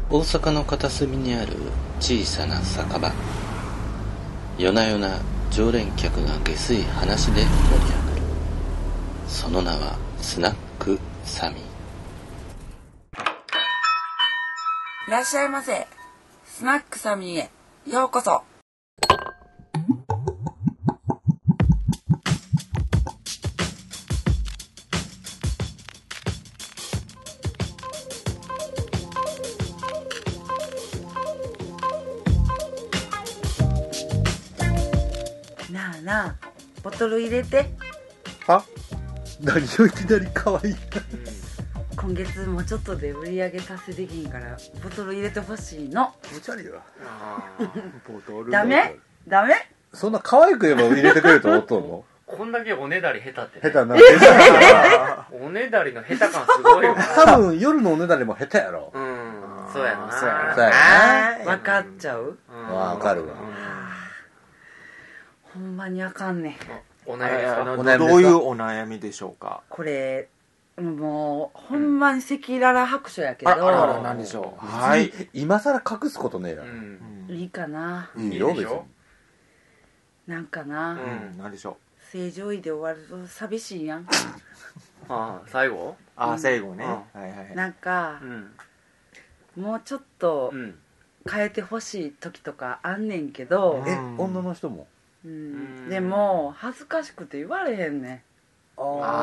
大阪の片隅にある小さな酒場。夜な夜な常連客が下水話で盛り上がる。その名はスナックサミー。 いらっしゃいませ。スナックサミーへようこそ。なあなあ、ボトル入れて。 は？何をいきなり可愛い今月もうちょっとで売り上げ達成できんからボトル入れてほしいの。 気持ち悪いわ。 ボトルダメ？ダメ？ そんな可愛く言えば入れてくれると思っとんの？ こんだけおねだり下手って、 下手な。 おねだりの下手感すごいよ。 多分夜のおねだりも下手やろ。 そうやな。 そうや分かっちゃう？ わかるわ。 ほんまにあかんねん。 お悩みですか？ お悩みですか？ どういうお悩みでしょうか？ これもうほんまに赤裸々白書やけど、 あら何でしょう？はい。 今更隠すことねえだろ。 いいかな。 いいよ別に。 なんかな、 何でしょ正常位で終わると寂しいやん。 最後？ 最後ね。はいはい。 なんか、もうちょっと変えてほしい時とかあんねんけど、 女の人も？ でも恥ずかしくて言われへんねん。だ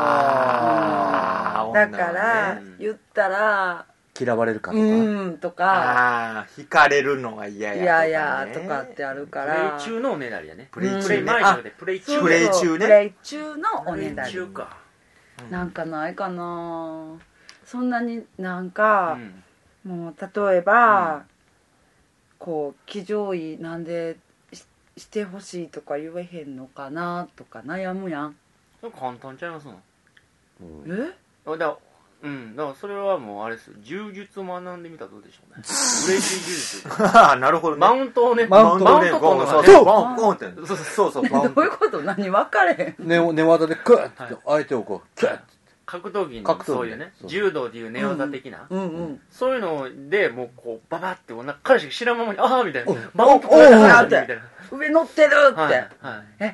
から言ったら嫌われるかとか。 とか惹かれるのが嫌や。 嫌やとかってあるかプレら。 イ中のおねだりやね。 プレイ中ね。 プレイ前じゃなくてプレイ中。 プレイ中ね。プレイ中のおねだり。なんかないかな。そんなになんか、もう例えば、こう騎乗位なんでしてほしいとか言えへんのかなとか悩むやん。 簡単ちゃいますの？ え？ だからそれはもうあれですよ。柔術を学んでみたらどうでしょうね。嬉しい柔術。 なるほどね。 マウントをね。 マウントをね。 そうそう。 どういうこと？何分かれへん。 寝技でクッて相手をこうキュッて。 格闘技のそういうね、柔道でいう寝技的な、そういうのでもうこうババって彼氏が知らんままにみたいな、マウントこれだみたいな、 上乗ってるって、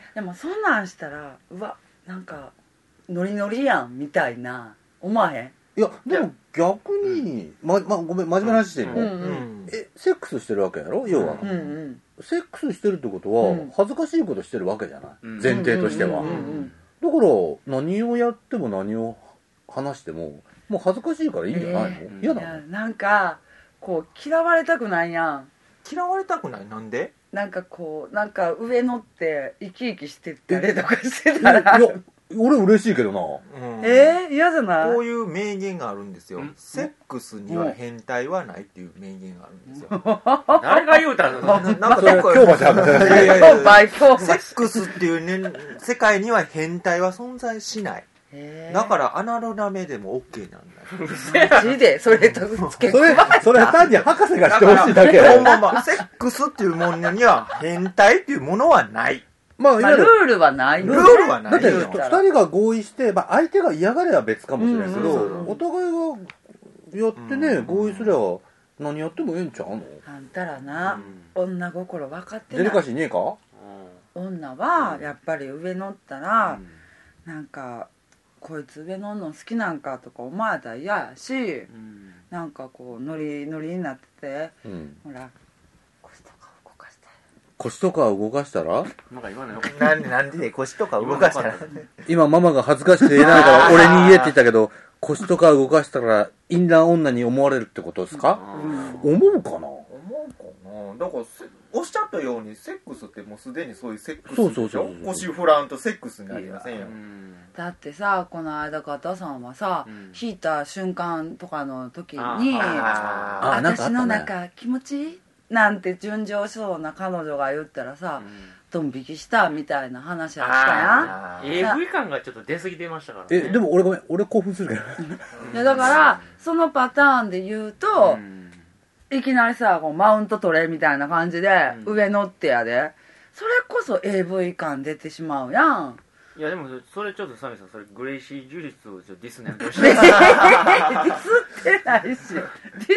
でもそんなんしたらうわなんかノリノリやんみたいな思わへん？ いやでも逆にごめん真面目な話してんの？セックスしてるわけやろ要は。セックスしてるってことは恥ずかしいことしてるわけじゃない、前提としては。だから何をやっても何を話してももう恥ずかしいからいいんじゃないの？嫌なの？ なんかこう嫌われたくないやん。 嫌われたくない？なんで？ なんかこうなんか上乗って生き生きしてたりとかしてたらいや俺嬉しいけどな。 嫌じゃない？ こういう名言があるんですよ。セックスには変態はないっていう名言があるんですよ。 誰が言うたの？ なんか今日までセックスっていうね世界には変態は存在しない。だからアナルなめでも OK なんだよ。 マジでそれと付け加えた？ それ単に博士がしてほしいだけ。 セックスっていうものには変態っていうものはない。 ルールはない。 ルールはない。 だって2人が合意して、相手が嫌がれば別かもしれないけど、お互いがやってね合意すれば何やってもええんちゃうの？ あんたらな女心分かってない。 デリカシーねえか？ 女はやっぱり上乗ったらなんかこいつ上乗んの好きなんかとか思われたら嫌やし、なんかこうノリノリになってて、ほら腰とか動かしたら腰とか動かしたらなんか今のよ。 なんでね腰とか動かしたら今ママが恥ずかしくて言えないから俺に言えって言ったけど腰とか動かしたら淫乱女に思われるってことですか？思うかな？ だからおっしゃったようにセックスってもうすでにそういうセックスでしょ。 腰振らんとセックスになりませんよ。 だってさこの間方さんはさ引いた瞬間とかの時に私の中気持ちいいなんて純情そうな彼女が言ったらさドン引きしたみたいな話あったやん。 AV 感がちょっと出過ぎてましたからね。 でも俺ごめん俺興奮するけどいやだからそのパターンで言うといきなりさこうマウント取れみたいな感じで上乗ってやでそれこそ AV 感出てしまうやん。 いやでもそれちょっとサミさんそれグレイシー・ジュリスをディスねんとディスってないしディスっ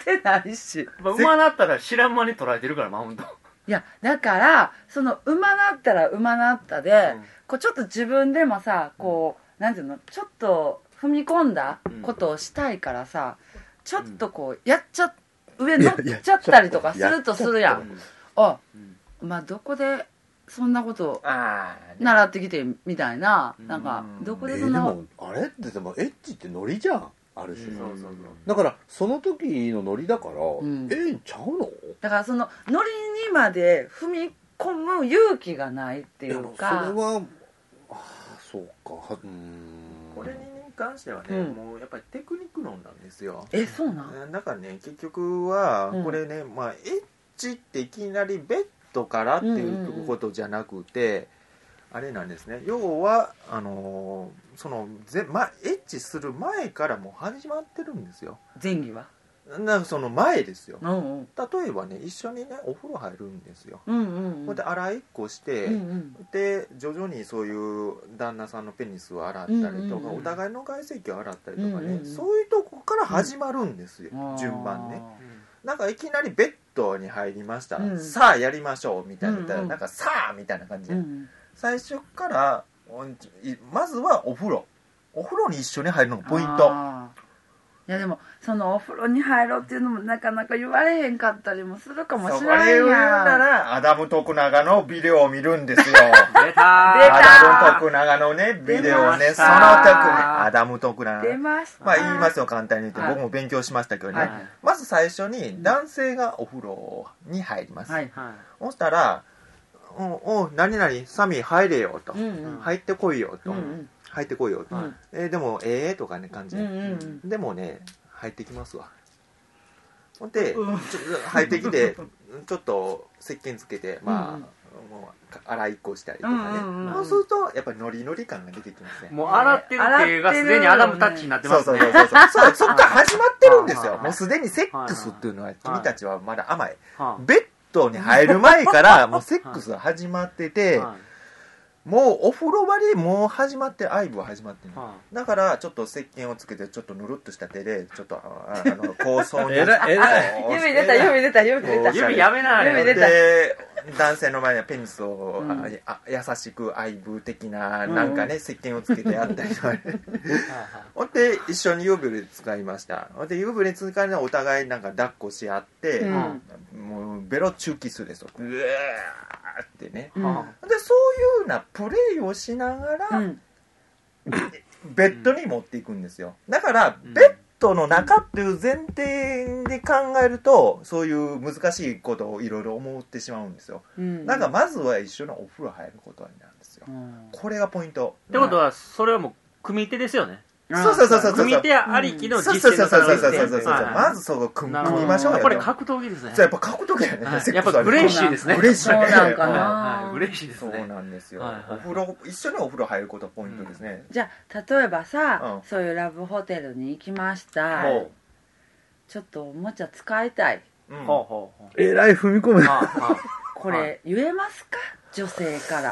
ってないし、 馬なったら知らん間に取られてるからマウント。 いやだからその馬なったら馬なったで、こうちょっと自分でもさこうなんていうのちょっと踏み込んだことをしたいからさ、ちょっとこう上乗っちゃったりとかするとするやん。まあどこでそんなこと習ってきてみたいな、なんかどこでそんな、 でもあれってでもエッチってノリじゃん、ある種、だからその時のノリだから、ええんちゃうの。 だからそのノリにまで踏み込む勇気がないっていうか、 それはそうか、 これに関してはね、もうやっぱりテクニック論なんですよ。 そうなんだからね、結局はこれね、まあエッチっていきなりベッドからっていうことじゃなくて、あれなんですね。要はそのエッチする前からもう始まってるんですよ。 前儀はその前ですよ。例えばね、一緒にねお風呂入るんですよ。こで洗いっこして、で徐々にそういう旦那さんのペニスを洗ったりとか、お互いの外性器を洗ったりとかね、そういうとこから始まるんですよ、順番ね。なんかいきなりベッドに入りました、さあやりましょうみたいな、なんかさあみたいな感じで、最初からまずはお風呂に一緒に入るのがポイント。 いやでもそのお風呂に入ろうっていうのもなかなか言われへんかったりもするかもしれないやん。 それを言うならアダム・徳永のビデオを見るんですよ。 出たアダム・徳永のねビデオをね、そのアダム・徳永出ました。 まあ言いますよ、簡単に言って、僕も勉強しましたけどね、まず最初に男性がお風呂に入ります。そしたら何々サミ入れよと、入ってこいよと、入ってこいよと、でもとかね感じで、でもね入ってきますわ。ほんで入ってきてちょっと石鹸つけて、まあもう洗いっこしたりとかね、そうするとやっぱりノリノリ感が出てきますね。 もう洗ってるっていうがすでにアダムタッチになってますね。 そっから始まってるんですよ。もうすでにセックスっていうのは君たちはまだ甘い。ベッドに入る前からもうセックスが始まってて、もうお風呂場でもう始まって愛撫は始まってる、だからちょっと石鹸をつけてちょっとぬるっとした手でちょっと高層に指出た指やめなよ。 で男性の前にはペニスを、優しく愛撫的ななんかね、石鹸をつけてやったりとかほんで一緒に湯船で使いました。ほんで湯船で使いながらお互いなんか抱っこし合って、もうベロチューキスですよ、うわーってね、でそういうようなプレイをしながら、ベッドに持っていくんですよ。だからベッドの中っていう前提で考えるとそういう難しいことをいろいろ思ってしまうんですよ。だからまずは一緒のお風呂入ることになるんですよ。これがポイント。 ってことはそれはもう組手ですよね。 そう組手ありきの実践のそうまずそこ組みましょうよ。 これ格闘技ですね。 やっぱ格闘技やね。 やっぱグレイシーですね。 グレイシーそうなんかな。 グレイシーですね。 そうなんですよ。お風呂一緒にお風呂入ることがポイントですね。 じゃあ例えばさ、そういうラブホテルに行きました。ちょっとおもちゃ使いたい。 えらい踏み込む。 これ言えますか、女性から。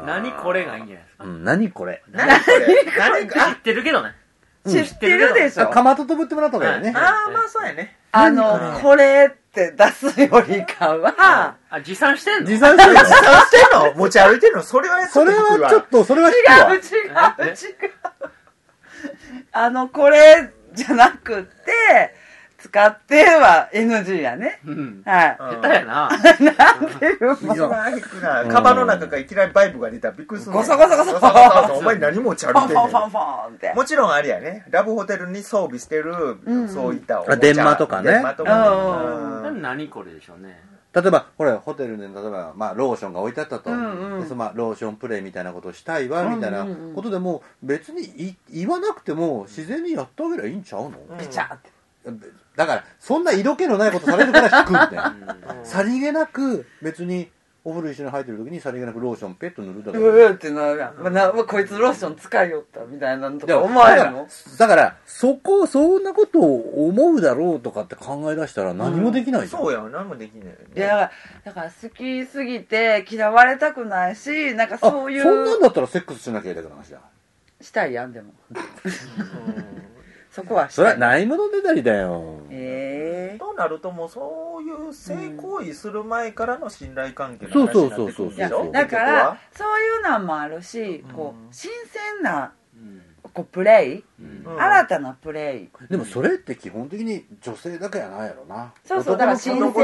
何これがいいんじゃないですか。 何これ。 知ってるけどね。 知ってるでしょ。 かまととぶってもらった方がいいね。 まあそうやね。 これって出すよりかは、 持参してんの？ 持参してんの？持ち歩いてんの？それはちょっと、それは違う。これじゃなくて、使っては NG やね。 下手やな。 なんていうの？ カバンの中からいきなりバイブが出たらびっくりする。 ゴソゴソゴソ。 お前何持ち歩いてんの？ ファンファンって。 もちろんあれやね。ラブホテルに装備してる、そういったおもちゃ。 電話とかね。 何これでしょうね。 例えばこれホテルで例えばローションが置いてあったと、ローションプレイみたいなことをしたいわみたいなことでも別に言わなくても自然にやってあげればいいんちゃうの？ ピチャーって。 だからそんな色気のないことされるから引くんだよ。さりげなく別にお風呂一緒に入ってる時にさりげなくローションペット塗るだけでってなるやん。こいつローション使いよったみたいなのとか思わへんの？ だからそんなことを思うだろうとかって考え出したら何もできないじゃん。 そうや、何もできないよね。 いやだから好きすぎて嫌われたくないし、なんかそういう。 そんなんだったらセックスしなきゃいけない話だ。 したいやんでも。 そこはそれはないものねだりだよ。 となるともうそういう性行為する前からの信頼関係の話になってくるんでしょ。 だからそういうのもあるし、こう新鮮なこうプレイ、新たなプレイ。 でもそれって基本的に女性だけやないやろな。 そうそう、だから新鮮味、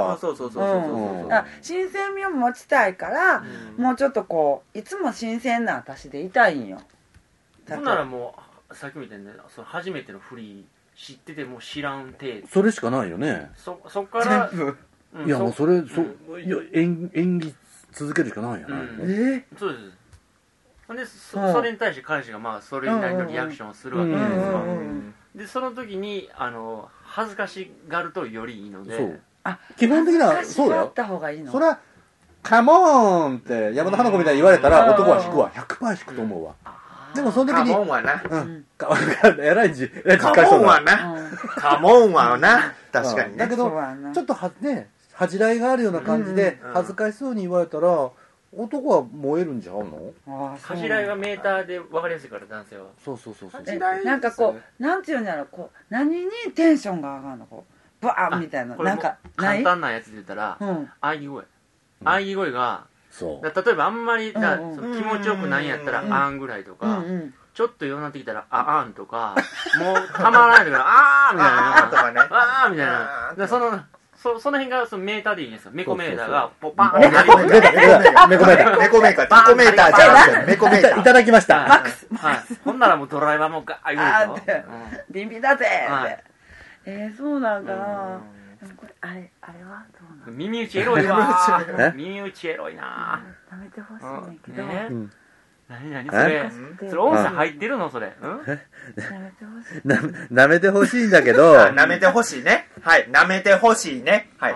新鮮味を持ちたいから、もうちょっとこういつも新鮮な私でいたいんよ。 そんならもうさっきみたいにその初めてのフリー知ってても知らん程度。 それしかないよね。 そっからいやもうそれいや演技続けるしかないよね。 そうです。でそれに対して彼氏がまあそれなりのリアクションをするわけですが、でその時に恥ずかしがるとよりいいので、 基本的なそうだよ。それはカモンって山田花子みたいに言われたら男は引くわ、100% 引くと思うわ。でもその時にカモンはな、 えらいカモンはな、カモンはな、確かにね。 だけどちょっとね恥じらいがあるような感じで恥ずかしそうに言われたら男は燃えるんじゃんの？ 恥じらいはメーターで分かりやすいから男性は。 そうなんかこうなんていうんだろう、こう何にテンションが上がるの、こうバーンみたいな、なんか簡単なやつで言ったら喘ぎ声。喘ぎ声が例えばあんまり気持ちよくないんやったらあんぐらいとか、ちょっとようなってきたらあんとか、もうたまらないからあーみたいな、あーみたいな、その辺がそのメーターでいいんですよ。メコメーターがポパンってなります。 メコメーター。 メコメーター。ピコメーターじゃなくてメコメーター。 いただきました。 マックス。 ほんならもうドライバーもガー言うでしょ。 ビンビンだぜって。そうなんかな。でもこれあれはどうなの？ 耳打ちエロいわ。耳打ちエロいな。 舐めてほしいねんけど。 何それ？それ音声入ってるのそれ？ 舐めてほしいんだけど。 舐めてほしいね。はい、舐めてほしいね。はい。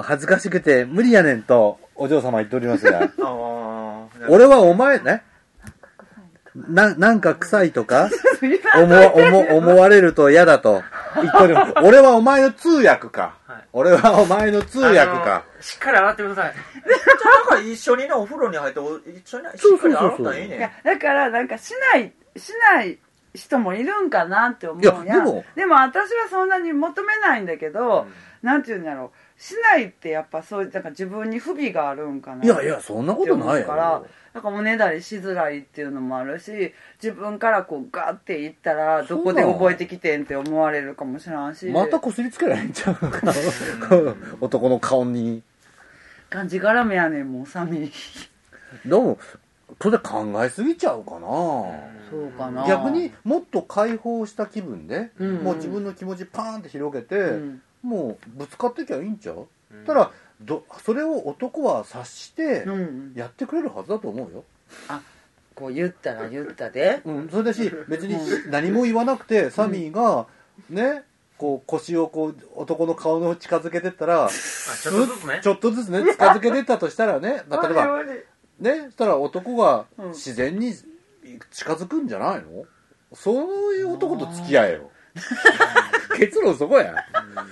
恥ずかしくて無理やねんとお嬢様言っておりますが。俺はお前ね。なんか臭いとか思われると嫌だと言っております。俺はお前の通訳か。俺はお前の通訳か。 しっかり洗ってください。 だから一緒にねお風呂に入って一緒にしっかり洗ったらいいね。 だからなんかしない人もいるんかなって思うやん。でも私はそんなに求めないんだけど、なんていうんだろう、しないってやっぱそういうなんか自分に不備があるんかな。 いやそんなことないよ。 なんかおねだりしづらいっていうのもあるし、自分からこうガーって言ったらどこで覚えてきてんって思われるかもしれんし。 またこすりつけられんちゃうのか男の顔に。 がんじがらめやねんもうサミ。 でもそれ考えすぎちゃうかな。 そうかな。 逆にもっと解放した気分で、もう自分の気持ちパーンって広げて、もうぶつかってきゃいいんちゃう？ただそれを男は察してやってくれるはずだと思うよ。 こう言ったら言ったで。 それだし別に何も言わなくてサミーがねこう腰をこう男の顔の近づけてったらちょっとずつね近づけてったとしたらね、例えばねそしたら男が自然に近づくんじゃないの？そういう男と付き合えよ。結論そこや。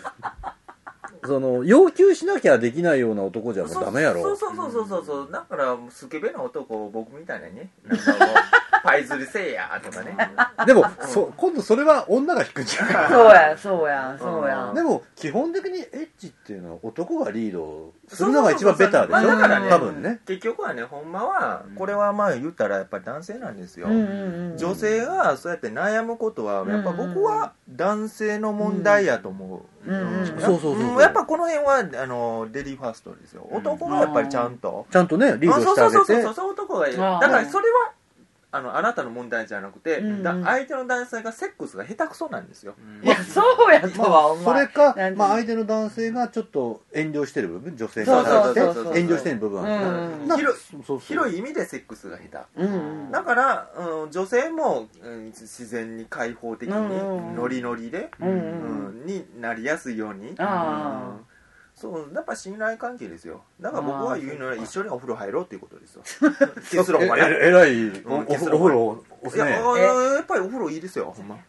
要求しなきゃできないような男じゃもうダメやろ。 そうだからスケベな男僕みたいなね、パイズルせえやとかね。 でも今度それは女が引くんじゃない？ そうや。 でも基本的にエッチっていうのは男がリードするのが一番ベターでしょ。 だからね多分ね。 結局はねほんまはこれはまあ言ったらやっぱり男性なんですよ。女性がそうやって悩むことはやっぱ僕は男性の問題やと思う。 そうやっぱこの辺はレディーファーストですよ。男がやっぱりちゃんとねリードしてあげて。 そう男がだからそれはあなたの問題じゃなくて、相手の男性がセックスが下手くそなんですよ。 いやそうやとは思う。 それか相手の男性がちょっと遠慮してる部分、女性が遠慮してる部分は広い意味でセックスが下手。だから女性も自然に開放的にノリノリでになりやすいように。そうやっぱ信頼関係ですよ。だから僕は言うのは一緒にお風呂入ろうっていうことですよ。結論はね。 えらいお風呂おすね。 やっぱりお風呂いいですよほんま。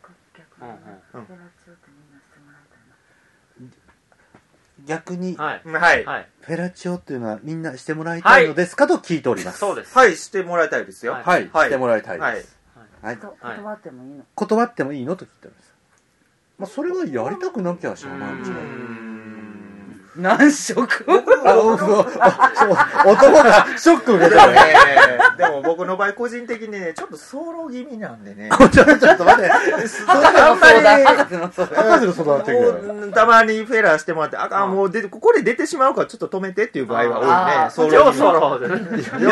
逆にフェラチオっていうのはみんなしてもらいたいのですかと聞いております。 そうです。 はいしてもらいたいですよ。 はいしてもらいたいです。 断ってもいいの？ 断ってもいいのと聞いてるんです。まあそれはやりたくなきゃしょうがないんですよ。 何色？ そう男がショック受けたね。 でも僕の場合個人的にねちょっと早漏気味なんでね。 ちょっと待って。 あんまり博士の相談ってくたまにフェラーしてもらってもうここで出てしまうからちょっと止めてっていう場合は多いね。 要ソロでね。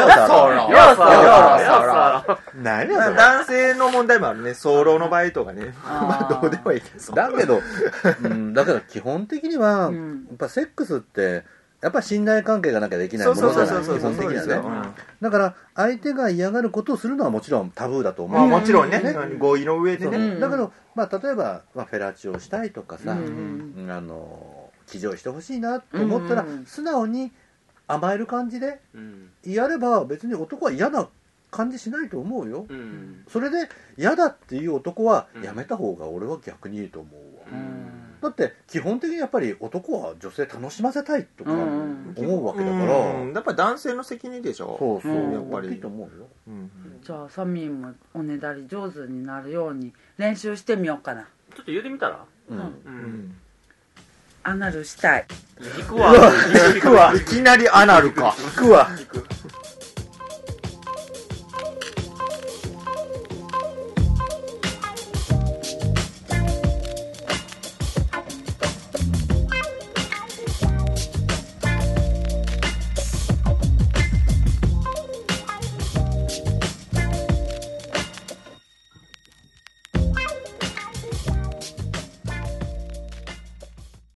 何や男性の問題もあるね。早漏の場合とかね。まあどうでもいいけど。 だけど基本的にはやっぱセックスってやっぱ信頼関係がなきゃできないものじゃない。基本的にはね。だから相手が嫌がることをするのはもちろんタブーだと思う。 もちろんね。合意の上でね。 だけどまあ例えばフェラチオしたいとかさ、騎乗してほしいなと思ったら素直に甘える感じでやれば別に男は嫌な感じしないと思うよ。それで嫌だっていう男はやめた方が俺は逆にいいと思うわ。だって基本的にやっぱり男は女性楽しませたいとか思うわけだから、 やっぱり男性の責任でしょ。 そうやっぱりいいと思うよ。 じゃあサミンもおねだり上手になるように練習してみようかな。 ちょっと言ってみたら。 アナルしたい。 行くわ。 いきなりアナルか。 行くわ。